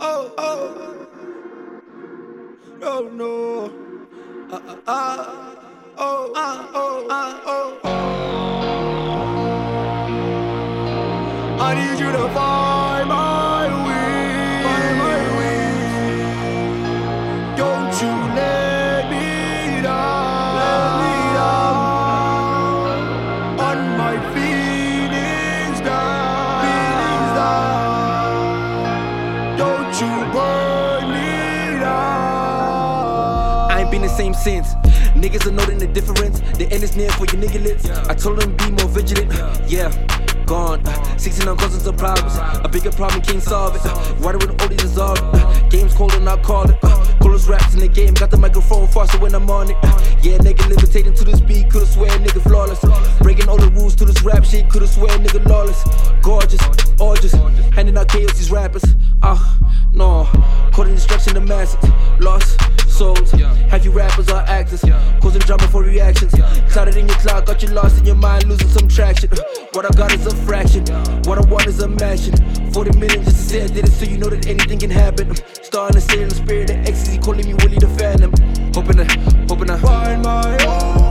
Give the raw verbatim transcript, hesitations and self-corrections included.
oh, oh. No, no. Uh, uh, uh. Oh, uh, oh, uh, oh, oh. I need you to find my way. Find my way. Don't you let me down. Let me down. On my feelings down. Feelings down. Don't you burn me down. I ain't been the same since. Niggas are noting the difference. The end is near for your nigga lips. I told them be more vigilant. Yeah, gone. sixteen-nine causes of problems. A bigger problem can't solve it. Water with all these dissolve. Game's cold and I call it. Coolest raps in the game. Got the microphone faster when I'm on it. Yeah, nigga levitating to this beat. Could've swear nigga flawless. Breaking all the rules to this rap shit. Could've swear nigga lawless. Gorgeous, gorgeous. Handing out chaos these rappers. Ah, uh, no. Causing destruction to masses. Lost souls. Have you rappers or actors? Causing drama for reactions. Clouded in your cloud, got you lost in your mind, losing some traction. What I got is a fraction. What I want is a mansion. forty million just to say I did it, so you know that anything can happen. Starting to say in the spirit of ecstasy, calling me Willie the Phantom. Hoping to, hoping to find my own.